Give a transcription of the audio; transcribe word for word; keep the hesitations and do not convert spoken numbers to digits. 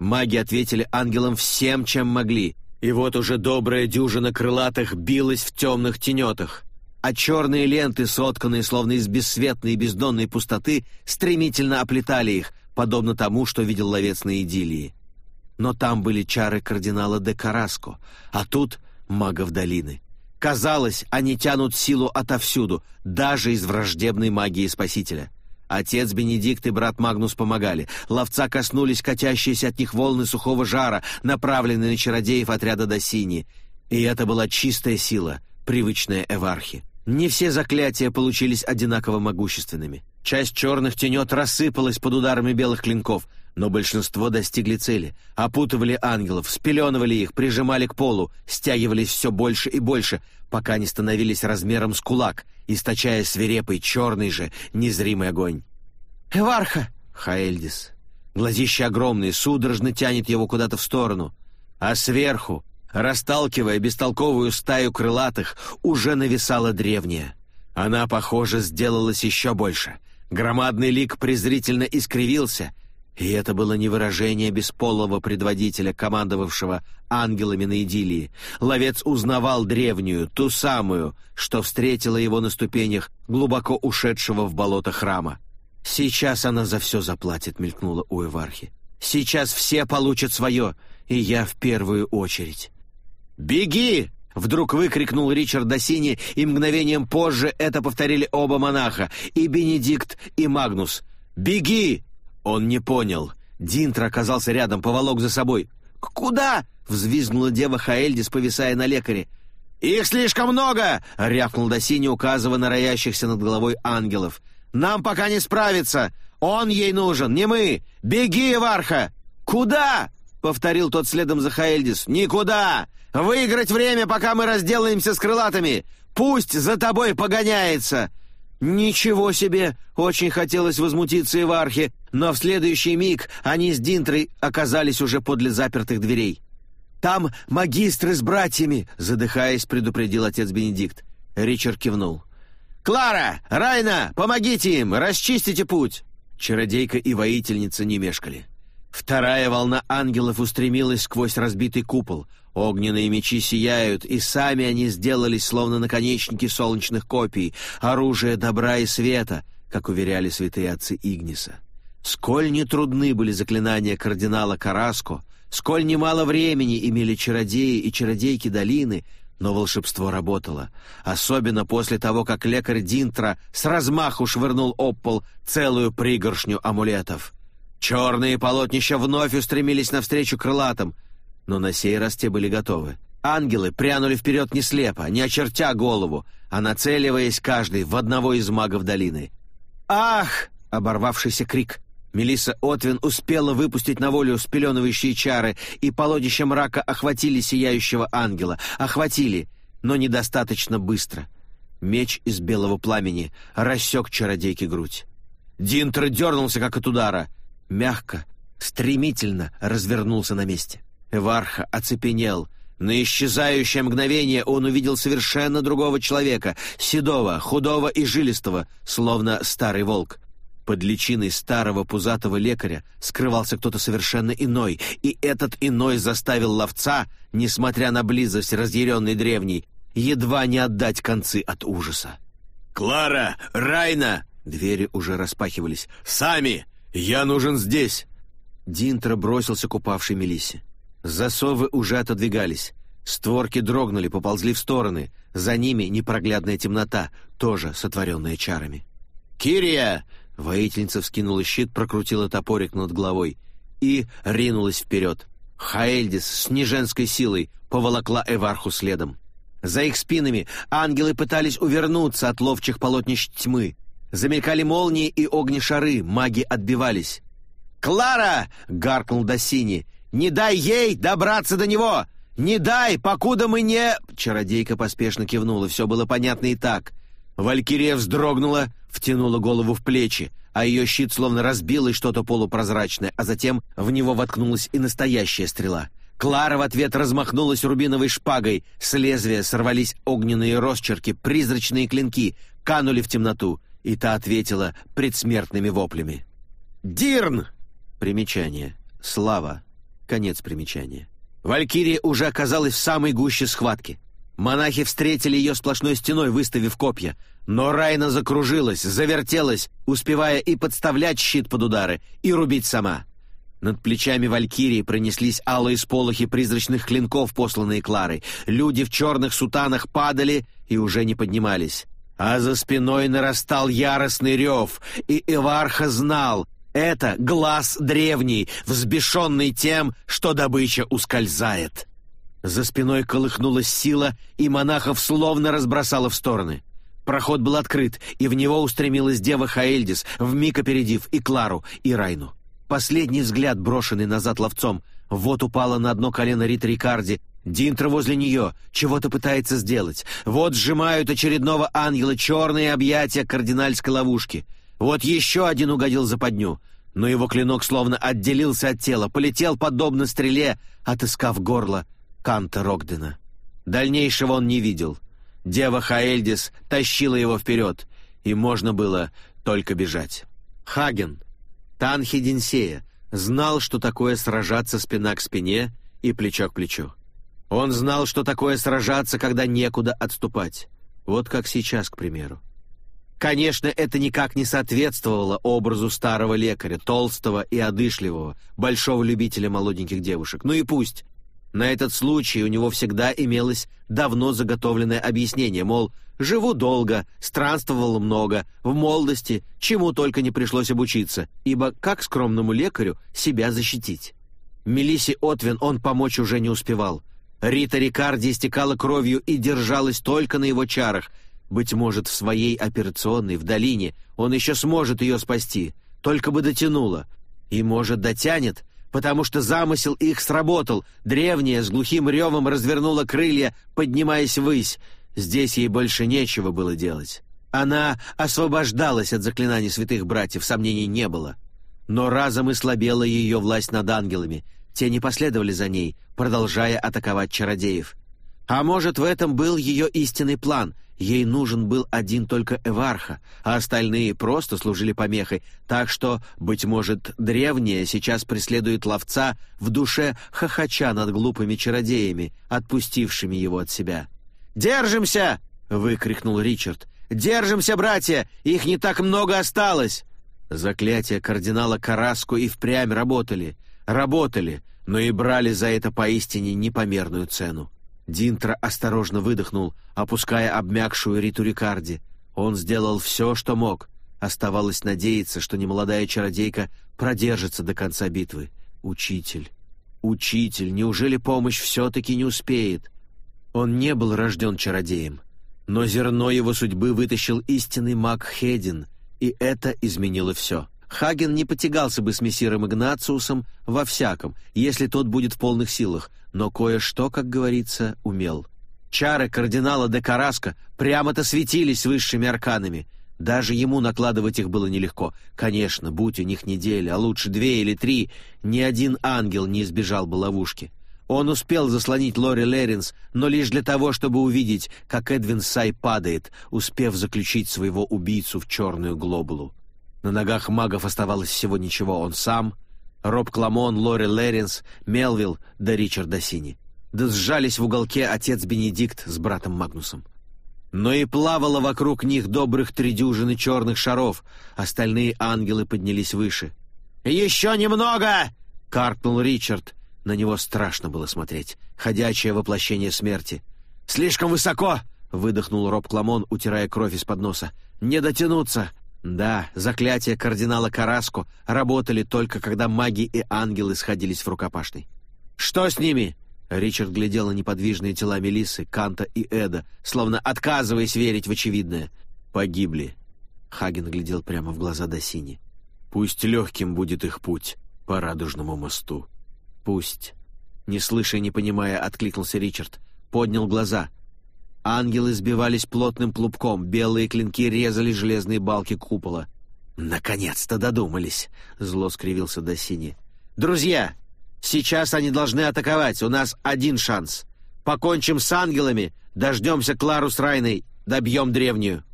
Маги ответили ангелам всем, чем могли, и вот уже добрая дюжина крылатых билась в темных тенетах, а черные ленты, сотканные словно из бесцветной и бездонной пустоты, стремительно оплетали их, подобно тому, что видел ловец на идиллии. Но там были чары кардинала де Караско, а тут — магов долины. Казалось, они тянут силу отовсюду, даже из враждебной магии Спасителя. Отец Бенедикт и брат Магнус помогали. Ловца коснулись катящиеся от них волны сухого жара, направленные на чародеев отряда Доссини. И это была чистая сила, привычная Эвархе. Не все заклятия получились одинаково могущественными. Часть черных тенет рассыпалась под ударами белых клинков, но большинство достигли цели. Опутывали ангелов, спеленывали их, прижимали к полу, стягивались все больше и больше, пока не становились размером с кулак, источая свирепый черный же незримый огонь. «Эварха!» — Хаэльдис. Глазища огромные, судорожно тянет его куда-то в сторону. А сверху, расталкивая бестолковую стаю крылатых, уже нависала древняя. Она, похоже, сделалась еще больше. Громадный лик презрительно искривился, и это было не выражение бесполого предводителя, командовавшего ангелами на идиллии. Ловец узнавал древнюю, ту самую, что встретила его на ступенях глубоко ушедшего в болото храма. «Сейчас она за все заплатит», — мелькнула у Эвархи. «Сейчас все получат свое, и я в первую очередь». «Беги!» — вдруг выкрикнул Ричард Доссини, и мгновением позже это повторили оба монаха, и Бенедикт, и Магнус. «Беги!» Он не понял. Динтр оказался рядом, поволок за собой. «Куда?» — взвизгнула дева Хаэльдис, повисая на лекаре. «Их слишком много!» — рявкнул Доссини, указывая на роящихся над головой ангелов. «Нам пока не справиться! Он ей нужен, не мы! Беги, Эварха!» «Куда?» — повторил тот следом за Хаэльдис. «Никуда! Выиграть время, пока мы разделаемся с крылатыми! Пусть за тобой погоняется!» «Ничего себе!» — очень хотелось возмутиться Эвархе, но в следующий миг они с Динтрой оказались уже подле запертых дверей. «Там магистры с братьями!» — задыхаясь, предупредил отец Бенедикт. Ричард кивнул. «Клара! Райна! Помогите им! Расчистите путь!» Чародейка и воительница не мешкали. Вторая волна ангелов устремилась сквозь разбитый купол. Огненные мечи сияют, и сами они сделались словно наконечники солнечных копий, оружие добра и света, как уверяли святые отцы Игниса. Сколь нетрудны были заклинания кардинала Караско, сколь немало времени имели чародеи и чародейки долины, но волшебство работало, особенно после того, как лекарь Динтра с размаху швырнул об пол целую пригоршню амулетов. Черные полотнища вновь устремились навстречу крылатым, но на сей раз те были готовы. Ангелы прянули вперед не слепо, не очертя голову, а нацеливаясь каждый в одного из магов долины. «Ах!» — оборвавшийся крик. Мелисса Отвин успела выпустить на волю спеленывающие чары, и полотнища мрака охватили сияющего ангела. Охватили, но недостаточно быстро. Меч из белого пламени рассек чародейке грудь. Динтр дернулся, как от удара. Мягко, стремительно развернулся на месте. Эварха оцепенел. На исчезающее мгновение он увидел совершенно другого человека, седого, худого и жилистого, словно старый волк. Под личиной старого пузатого лекаря скрывался кто-то совершенно иной, и этот иной заставил ловца, несмотря на близость разъяренной древней, едва не отдать концы от ужаса. «Клара! Райна!» Двери уже распахивались. «Сами! Я нужен здесь!» Динтра бросился к упавшей Мелиссе. Засовы уже отодвигались. Створки дрогнули, поползли в стороны. За ними непроглядная темнота, тоже сотворенная чарами. «Кирия!» Воительница вскинула щит, прокрутила топорик над головой и ринулась вперед. Хаэльдис с неженской силой поволокла Эварху следом. За их спинами ангелы пытались увернуться от ловчих полотнищ тьмы. Замелькали молнии и огнешары, маги отбивались. «Клара!» — гаркнул Доссини. «Не дай ей добраться до него! Не дай, покуда мы не...» Чародейка поспешно кивнула, все было понятно и так. Валькирия вздрогнула, втянула голову в плечи, а ее щит словно разбилось что-то полупрозрачное, а затем в него воткнулась и настоящая стрела. Клара в ответ размахнулась рубиновой шпагой, с лезвия сорвались огненные росчерки, призрачные клинки канули в темноту, и та ответила предсмертными воплями. «Дирн!» Примечание. Слава. Конец примечания. Валькирия уже оказалась в самой гуще схватки. Монахи встретили ее сплошной стеной, выставив копья. Но Райна закружилась, завертелась, успевая и подставлять щит под удары, и рубить сама. Над плечами Валькирии пронеслись алые сполохи призрачных клинков, посланные Кларой. Люди в черных сутанах падали и уже не поднимались. А за спиной нарастал яростный рев, и Эварха знал — это глаз древний, взбешенный тем, что добыча ускользает. За спиной колыхнулась сила, и монахов словно разбросала в стороны. Проход был открыт, и в него устремилась дева Хаэльдис, вмиг опередив и Клару, и Райну. Последний взгляд, брошенный назад ловцом, вот упала на одно колено Рита Рикарди. Динтра возле нее чего-то пытается сделать. Вот сжимают очередного ангела черные объятия кардинальской ловушки. Вот еще один угодил в западню, но его клинок словно отделился от тела, полетел подобно стреле, отыскав горло Канта Рогдена. Дальнейшего он не видел. Дева Хаэльдис тащила его вперед, и можно было только бежать. Хаген, Танхи Динсея, знал, что такое сражаться спина к спине и плечо к плечу. Он знал, что такое сражаться, когда некуда отступать. Вот как сейчас, к примеру. Конечно, это никак не соответствовало образу старого лекаря, толстого и одышливого, большого любителя молоденьких девушек. Ну и пусть. На этот случай у него всегда имелось давно заготовленное объяснение, мол, живу долго, странствовал много, в молодости чему только не пришлось обучиться, ибо как скромному лекарю себя защитить? Мелиссе Отвен он помочь уже не успевал. Рита Рикарди истекала кровью и держалась только на его чарах. Быть может, в своей операционной в долине он еще сможет ее спасти, только бы дотянула. И, может, дотянет, потому что замысел их сработал. Древняя с глухим ревом развернула крылья, поднимаясь ввысь. Здесь ей больше нечего было делать. Она освобождалась от заклинаний святых братьев, сомнений не было. Но разом и слабела ее власть над ангелами. Те не последовали за ней, продолжая атаковать чародеев. А может, в этом был ее истинный план. Ей нужен был один только Эварха, а остальные просто служили помехой. Так что, быть может, древняя сейчас преследует ловца в душе, хохоча над глупыми чародеями, отпустившими его от себя. «Держимся!» — выкрикнул Ричард. «Держимся, братья! Их не так много осталось!» Заклятия кардинала Караску и впрямь работали. Работали, но и брали за это поистине непомерную цену. Динтра осторожно выдохнул, опуская обмякшую Риту Рикарди. Он сделал все, что мог. Оставалось надеяться, что немолодая чародейка продержится до конца битвы. Учитель, учитель, неужели помощь все-таки не успеет? Он не был рожден чародеем, но зерно его судьбы вытащил истинный маг Хедин, и это изменило все. Хаген не потягался бы с мессиром Игнациусом во всяком, если тот будет в полных силах, но кое-что, как говорится, умел. Чары кардинала де Караско прямо-то светились высшими арканами. Даже ему накладывать их было нелегко. Конечно, будь у них неделя, а лучше две или три, ни один ангел не избежал бы ловушки. Он успел заслонить Лори Леринс, но лишь для того, чтобы увидеть, как Эдвин Сай падает, успев заключить своего убийцу в черную глобулу. На ногах магов оставалось всего ничего. Он сам, Роб Кламон, Лори Леринс, Мелвилл да Ричард Досини. Да сжались в уголке отец Бенедикт с братом Магнусом. Но и плавало вокруг них добрых три дюжины черных шаров. Остальные ангелы поднялись выше. «Еще немного!» — каркнул Ричард. На него страшно было смотреть. Ходячее воплощение смерти. «Слишком высоко!» — выдохнул Роб Кламон, утирая кровь из-под носа. «Не дотянуться!» Да, заклятия кардинала Караско работали только когда маги и ангелы сходились в рукопашной. «Что с ними?» Ричард глядел на неподвижные тела Мелиссы, Канта и Эда, словно отказываясь верить в очевидное. «Погибли». Хаген глядел прямо в глаза Досини. «Пусть легким будет их путь по Радужному мосту». «Пусть». Не слыша и не понимая, откликнулся Ричард. Поднял глаза. Ангелы сбивались плотным клубком, белые клинки резали железные балки купола. «Наконец-то додумались!» — зло скривился Досини. «Друзья, сейчас они должны атаковать, у нас один шанс. Покончим с ангелами, дождемся Клару с Райной, добьем древнюю».